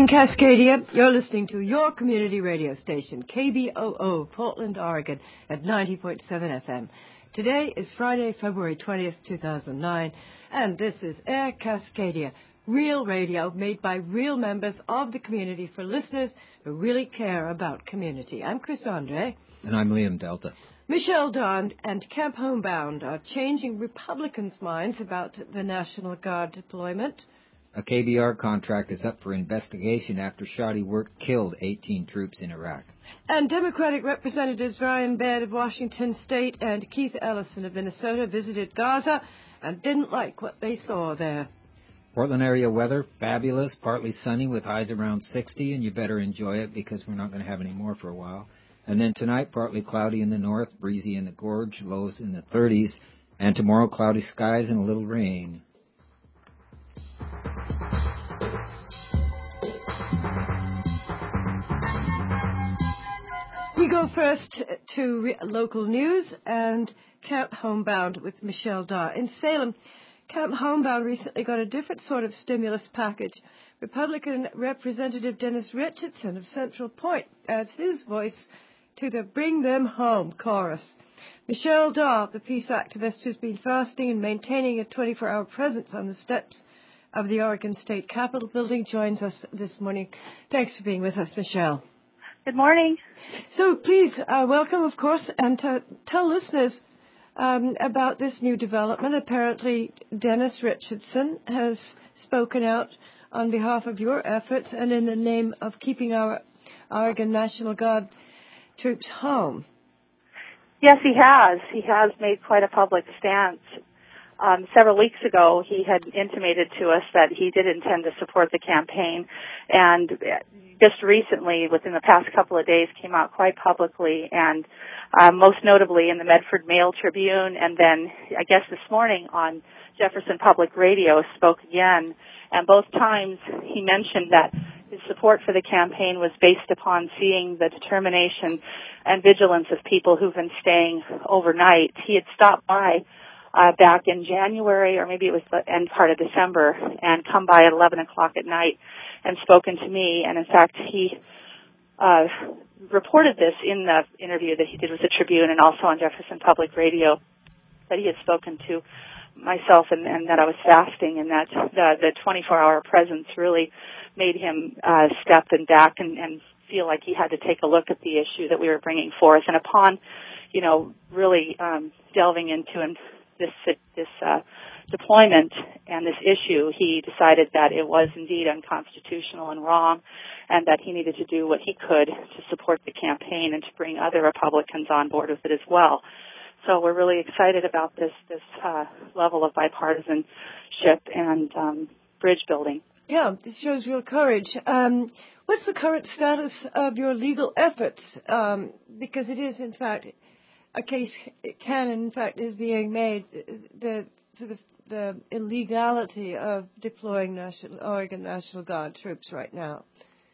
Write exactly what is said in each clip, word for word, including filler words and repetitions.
morning, Cascadia. You're listening to your community radio station, K B O O, Portland, Oregon, at ninety point seven F M. Today is Friday, February twentieth, two thousand nine, and this is Air Cascadia, real radio made by real members of the community for listeners who really care about community. I'm Chris Andre. And I'm Liam Delta. Michelle Dawn and Camp Homebound are changing Republicans' minds about the National Guard deployment. A K B R contract is up for investigation after shoddy work killed eighteen troops in Iraq. And Democratic Representatives Ryan Baird of Washington State and Keith Ellison of Minnesota visited Gaza and didn't like what they saw there. Portland area weather, fabulous, partly sunny with highs around sixty, and you better enjoy it because we're not going to have any more for a while. And then tonight, partly cloudy in the north, breezy in the gorge, lows in the thirties, and tomorrow, cloudy skies and a little rain. We go first to re- local news and Camp Homebound with Michelle Daw. In Salem, Camp Homebound recently got a different sort of stimulus package. Republican Representative Dennis Richardson of Central Point adds his voice to the Bring Them Home chorus. Michelle Daw, the peace activist who's been fasting and maintaining a twenty-four hour presence on the steps of the Oregon State Capitol building, joins us this morning. Thanks for being with us, Michelle. Good morning. So please, uh, welcome, of course, and uh, tell listeners um, about this new development. Apparently, Dennis Richardson has spoken out on behalf of your efforts and in the name of keeping our Oregon National Guard troops home. Yes, he has. He has made quite a public stance. Um, several weeks ago, he had intimated to us that he did intend to support the campaign, and just recently, within the past couple of days, came out quite publicly, and uh, most notably in the Medford Mail Tribune, and then I guess this morning on Jefferson Public Radio spoke again, and both times he mentioned that his support for the campaign was based upon seeing the determination and vigilance of people who've been staying overnight. He had stopped by Uh, back in January, or maybe it was the end part of December, and come by at eleven o'clock at night and spoken to me. And in fact, he uh, reported this in the interview that he did with the Tribune and also on Jefferson Public Radio, that he had spoken to myself and, and that I was fasting, and that the, the twenty-four hour presence really made him uh, step and back and, and feel like he had to take a look at the issue that we were bringing forth. And upon, you know, really um, delving into and this this uh, deployment and this issue, he decided that it was indeed unconstitutional and wrong, and that he needed to do what he could to support the campaign and to bring other Republicans on board with it as well. So we're really excited about this this uh, level of bipartisanship and um, bridge building. Yeah, this shows real courage. Um, what's the current status of your legal efforts? Um, because it is, in fact, a case can, in fact, is being made, the, the, the illegality of deploying National, Oregon National Guard troops right now.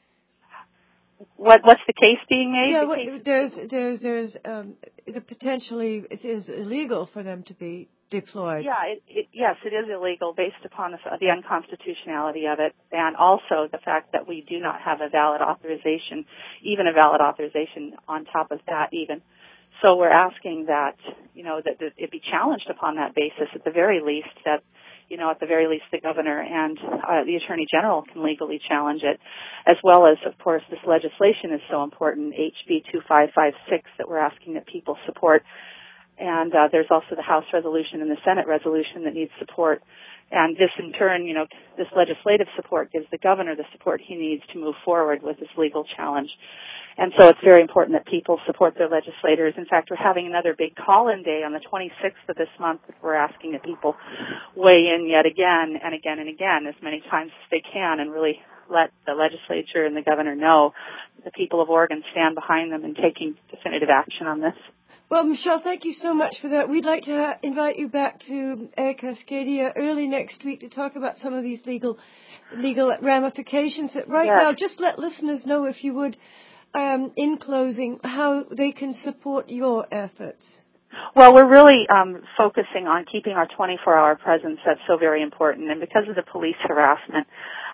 What What's the case being made? Yeah, the what, case there's there's there's um, the potentially it is illegal for them to be deployed. Yeah, it, it, yes, it is illegal based upon the, the unconstitutionality of it, and also the fact that we do not have a valid authorization, even a valid authorization on top of that, even. So we're asking that, you know, that, that it be challenged upon that basis at the very least, that, you know, at the very least the governor and uh, the attorney general can legally challenge it, as well as, of course, this legislation is so important, H B two five five six, that we're asking that people support. And uh, there's also the House resolution and the Senate resolution that needs support. And this, in turn, you know, this legislative support gives the governor the support he needs to move forward with this legal challenge. And so it's very important that people support their legislators. In fact, we're having another big call-in day on the twenty-sixth of this month that we're asking that people weigh in yet again and again and again as many times as they can and really let the legislature and the governor know the people of Oregon stand behind them in taking definitive action on this. Well, Michelle, thank you so much for that. We'd like to uh, invite you back to Air Cascadia early next week to talk about some of these legal legal ramifications. Right yes. now, just let listeners know, if you would, um, in closing, how they can support your efforts. Well, we're really um, focusing on keeping our twenty-four hour presence. That's so very important. And because of the police harassment,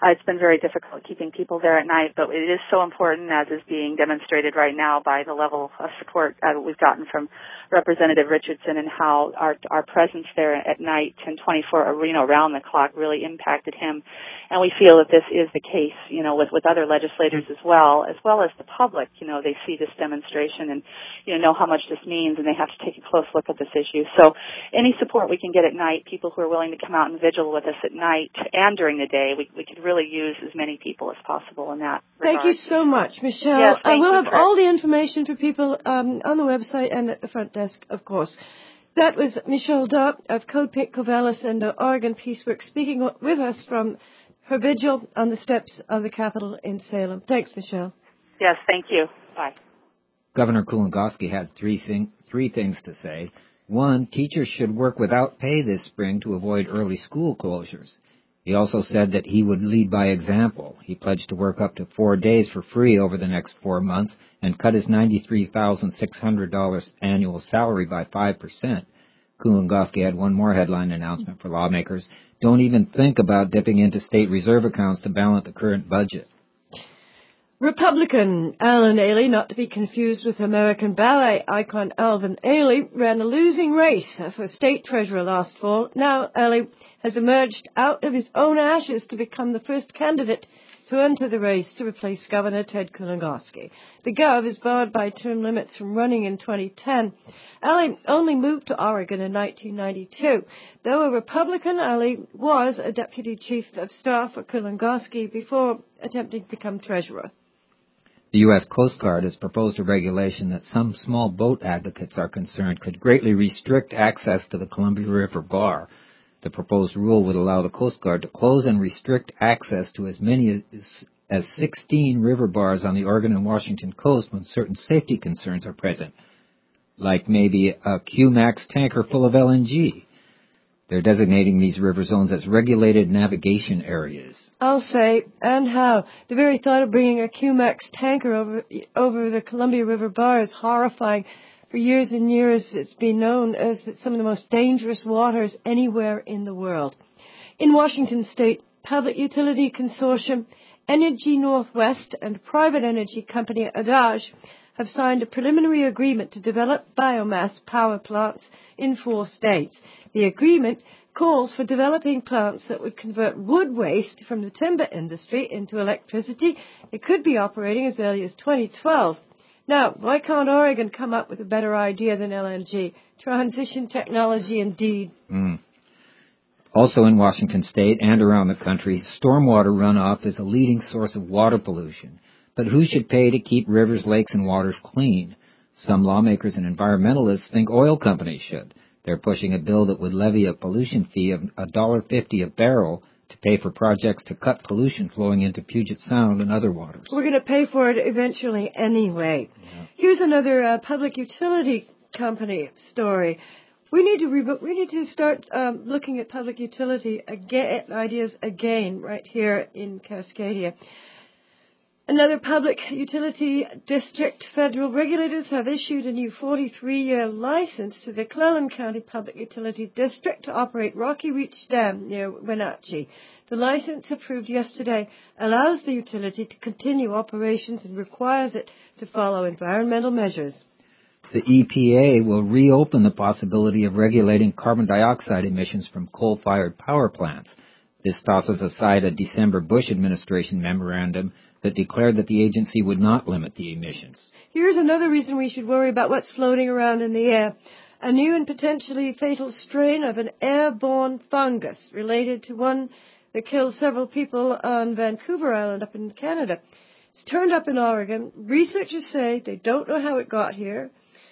Uh, it's been very difficult keeping people there at night, but it is so important, as is being demonstrated right now by the level of support uh, we've gotten from Representative Richardson, and how our our presence there at night and twenty-four, you know, around the clock really impacted him. And we feel that this is the case, you know, with, with other legislators as well, as well as the public. You know, they see this demonstration and, you know, know how much this means, and they have to take a close look at this issue. So any support we can get at night, people who are willing to come out and vigil with us at night and during the day, we, we could really use as many people as possible in that regard. Thank you so much, Michelle. Yes, I will have for all the information for people um, on the website and at the front desk, of course. That was Michelle Daw of Code Pink Corvallis and uh, Oregon Peaceworks speaking with us from her vigil on the steps of the Capitol in Salem. Thanks, Michelle. Yes, thank you. Bye. Governor Kulongoski has three, thing, three things to say. One, teachers should work without pay this spring to avoid early school closures. He also said that he would lead by example. He pledged to work up to four days for free over the next four months and cut his ninety-three thousand six hundred dollars annual salary by five percent. Kulongoski had one more headline announcement for lawmakers. Don't even think about dipping into state reserve accounts to balance the current budget. Republican Alan Ailey, not to be confused with American ballet icon Alvin Ailey, ran a losing race for state treasurer last fall. Now Ailey has emerged out of his own ashes to become the first candidate to enter the race to replace Governor Ted Kulongoski. The Gov is barred by term limits from running in twenty ten. Ailey only moved to Oregon in nineteen ninety-two. Though a Republican, Ailey was a deputy chief of staff for Kulongoski before attempting to become treasurer. The U S Coast Guard has proposed a regulation that some small boat advocates are concerned could greatly restrict access to the Columbia River Bar. The proposed rule would allow the Coast Guard to close and restrict access to as many as, as sixteen river bars on the Oregon and Washington coast when certain safety concerns are present, like maybe a Q-Max tanker full of L N G. They're designating these river zones as regulated navigation areas. I'll say, and how. The very thought of bringing a Q-Max tanker over, over the Columbia River Bar is horrifying. For years and years, it's been known as some of the most dangerous waters anywhere in the world. In Washington State, Public Utility Consortium, Energy Northwest, and private energy company Adage have signed a preliminary agreement to develop biomass power plants in four states. The agreement calls for developing plants that would convert wood waste from the timber industry into electricity. It could be operating as early as twenty twelve. Now, why can't Oregon come up with a better idea than L N G? Transition technology, indeed. Mm. Also in Washington State and around the country, stormwater runoff is a leading source of water pollution. But who should pay to keep rivers, lakes, and waters clean? Some lawmakers and environmentalists think oil companies should. They're pushing a bill that would levy a pollution fee of one dollar fifty a barrel to pay for projects to cut pollution flowing into Puget Sound and other waters. We're going to pay for it eventually anyway. Yeah. Here's another uh, public utility company story. We need to re- we need to start um, looking at public utility again, ideas again right here in Cascadia. Another public utility district. Federal regulators have issued a new forty-three-year license to the Cleland County Public Utility District to operate Rocky Reach Dam near Wenatchee. The license approved yesterday allows the utility to continue operations and requires it to follow environmental measures. The E P A will reopen the possibility of regulating carbon dioxide emissions from coal-fired power plants. This tosses aside a December Bush administration memorandum that declared that the agency would not limit the emissions. Here's another reason we should worry about what's floating around in the air. A new and potentially fatal strain of an airborne fungus related to one that killed several people on Vancouver Island up in Canada. It's turned up in Oregon. Researchers say they don't know how it got here.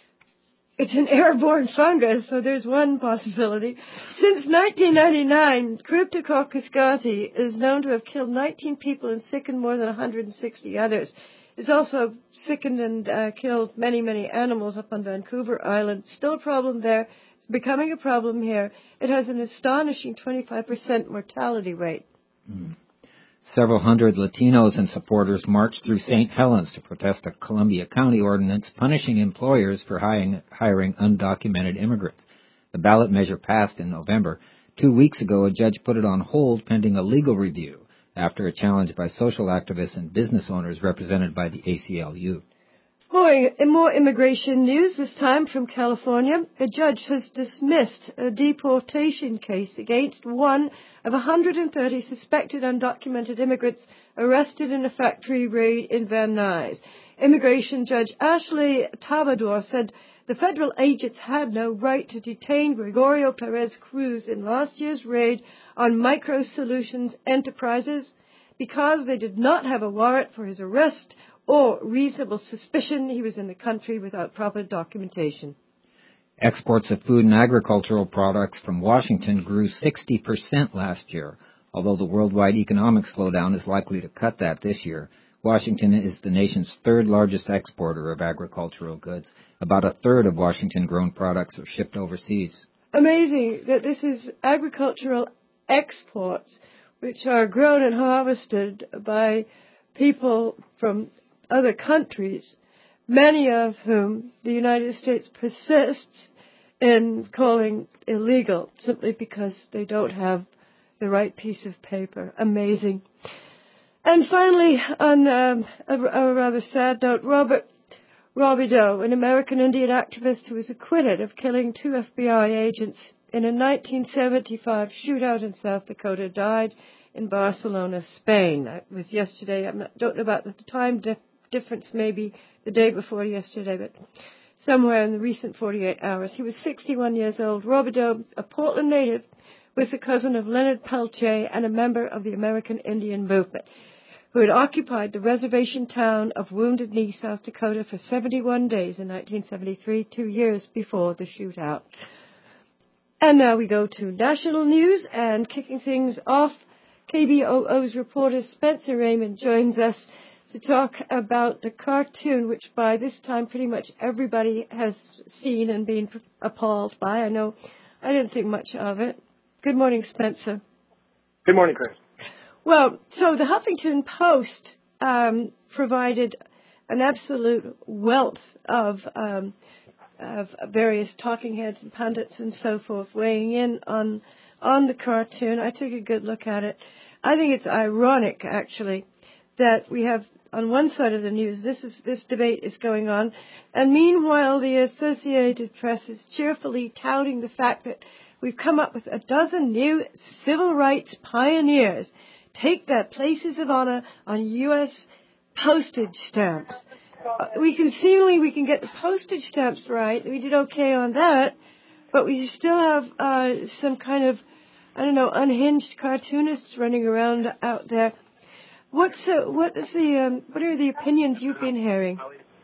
It's an airborne fungus, so there's one possibility. Since nineteen ninety-nine, Cryptococcus gauti is known to have killed nineteen people and sickened more than one hundred sixty others. It's also sickened and uh, killed many, many animals up on Vancouver Island. Still a problem there. It's becoming a problem here. It has an astonishing twenty-five percent mortality rate. Mm. Several hundred Latinos and supporters marched through Saint Helens to protest a Columbia County ordinance punishing employers for hiring, hiring undocumented immigrants. The ballot measure passed in November. Two weeks ago, a judge put it on hold pending a legal review. after a challenge by social activists and business owners represented by the A C L U. More, more immigration news, this time from California. A judge has dismissed a deportation case against one of one hundred thirty suspected undocumented immigrants arrested in a factory raid in Van Nuys. Immigration Judge Ashley Tabador said the federal agents had no right to detain Gregorio Perez Cruz in last year's raid on Micro Solutions Enterprises because they did not have a warrant for his arrest or reasonable suspicion he was in the country without proper documentation. Exports of food and agricultural products from Washington grew sixty percent last year. Although the worldwide economic slowdown is likely to cut that this year, Washington is the nation's third largest exporter of agricultural goods. About a third of Washington-grown products are shipped overseas. Amazing that this is agricultural exports, which are grown and harvested by people from other countries, many of whom the United States persists in calling illegal simply because they don't have the right piece of paper. Amazing. And finally, on um, a, a rather sad note, Robert Robideau, an American Indian activist who was acquitted of killing two F B I agents in a nineteen seventy-five shootout in South Dakota, died in Barcelona, Spain. It was yesterday. I don't know about the time dif- difference, maybe the day before yesterday, but somewhere in the recent forty-eight hours. He was sixty-one years old. Robideau, a Portland native, was the cousin of Leonard Peltier and a member of the American Indian movement, who had occupied the reservation town of Wounded Knee, South Dakota for seventy-one days in nineteen seventy-three, two years before the shootout. And now we go to national news, and kicking things off, K B O O's reporter Spencer Raymond joins us to talk about the cartoon, which by this time pretty much everybody has seen and been appalled by. I know I didn't think much of it. Good morning, Spencer. Good morning, Chris. Well, so the Huffington Post um, provided an absolute wealth of, um, of various talking heads and pundits and so forth weighing in on on the cartoon. I took a good look at it. I think it's ironic, actually, that we have on one side of the news this is this debate is going on, and meanwhile the Associated Press is cheerfully touting the fact that we've come up with a dozen new civil rights pioneers take their places of honor on U S postage stamps. Uh, we can seemingly we can get the postage stamps right. We did okay on that, but we still have uh, some kind of, I don't know, unhinged cartoonists running around out there. What's uh, what is the um, what are the opinions you've been hearing?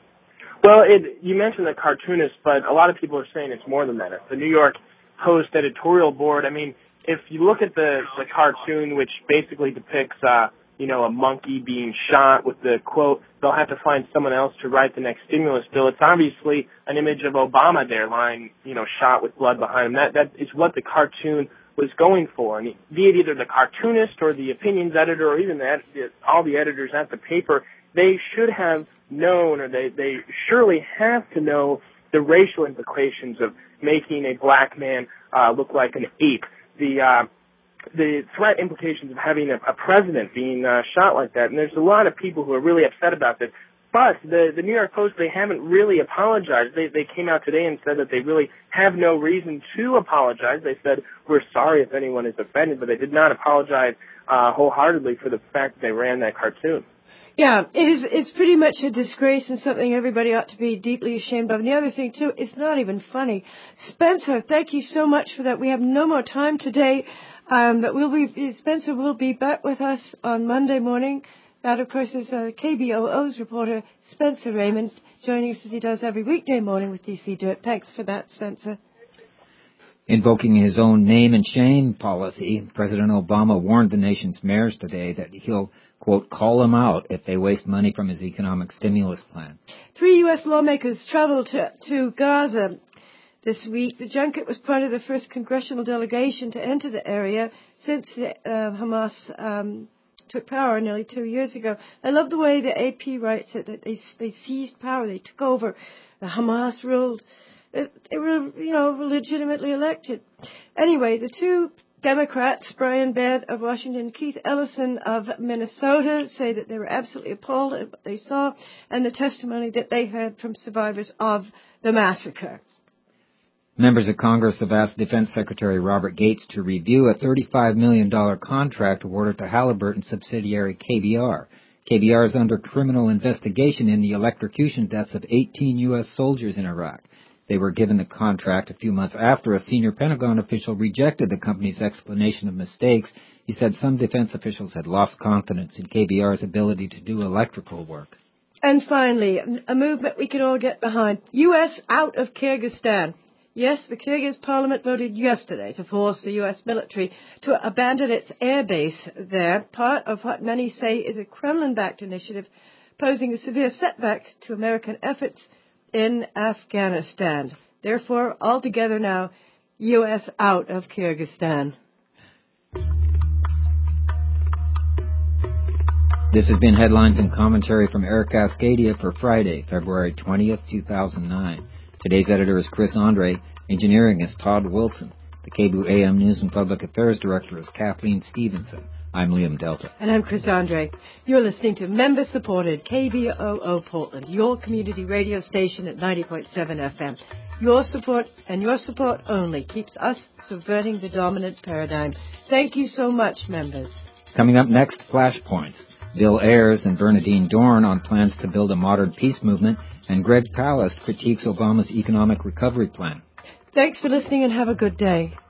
Well, it, you mentioned the cartoonist, but a lot of people are saying it's more than that. It's the New York Post editorial board. I mean, if you look at the, the cartoon, which basically depicts, uh, you know, a monkey being shot with the quote, they'll have to find someone else to write the next stimulus bill. It's obviously an image of Obama there lying, you know, shot with blood behind him. That, that is what the cartoon was going for. And be it either the cartoonist or the opinions editor or even the, ed- all the editors at the paper, they should have known, or they, they surely have to know, the racial implications of making a black man uh, look like an ape. The uh, the threat implications of having a, a president being uh, shot like that. And there's a lot of people who are really upset about this. But the, the New York Post, they haven't really apologized. They, they came out today and said that they really have no reason to apologize. They said, we're sorry if anyone is offended, but they did not apologize uh, wholeheartedly for the fact that they ran that cartoon. Yeah, it is, it's pretty much a disgrace and something everybody ought to be deeply ashamed of. And the other thing, too, it's not even funny. Spencer, thank you so much for that. We have no more time today, um, but we'll be, Spencer will be back with us on Monday morning. That, of course, is uh, K B O O's reporter, Spencer Raymond, joining us as he does every weekday morning with D C Dirt. Thanks for that, Spencer. Invoking his own name and shame policy, President Obama warned the nation's mayors today that he'll, quote, call them out if they waste money from his economic stimulus plan. Three U S lawmakers traveled to, to Gaza this week. The junket was part of the first congressional delegation to enter the area since the, uh, Hamas um, took power nearly two years ago. I love the way the A P writes it, that they, they seized power, they took over, the Hamas ruled. They were, you know, legitimately elected. Anyway, the two Democrats, Brian Baird of Washington, Keith Ellison of Minnesota, say that they were absolutely appalled at what they saw and the testimony that they heard from survivors of the massacre. Members of Congress have asked Defense Secretary Robert Gates to review a thirty-five million dollars contract awarded to Halliburton subsidiary K B R. K B R is under criminal investigation in the electrocution deaths of eighteen U S soldiers in Iraq. They were given the contract a few months after a senior Pentagon official rejected the company's explanation of mistakes. He said some defense officials had lost confidence in K B R's ability to do electrical work. And finally, a movement we can all get behind. U S out of Kyrgyzstan. Yes, the Kyrgyz parliament voted yesterday to force the U S military to abandon its air base there, part of what many say is a Kremlin-backed initiative posing a severe setback to American efforts in Afghanistan. Therefore, altogether now, U S out of Kyrgyzstan. This has been Headlines and Commentary from Eric Cascadia for Friday, February twentieth, two thousand nine. Today's editor is Chris Andre. Engineering is Todd Wilson. The K B O A M News and Public Affairs Director is Kathleen Stevenson. I'm Liam Delta. And I'm Chris Andre. You're listening to member-supported K B O O Portland, your community radio station at ninety point seven F M. Your support and your support only keeps us subverting the dominant paradigm. Thank you so much, members. Coming up next, Flashpoints. Bill Ayers and Bernadine Dorn on plans to build a modern peace movement, and Greg Palast critiques Obama's economic recovery plan. Thanks for listening and have a good day.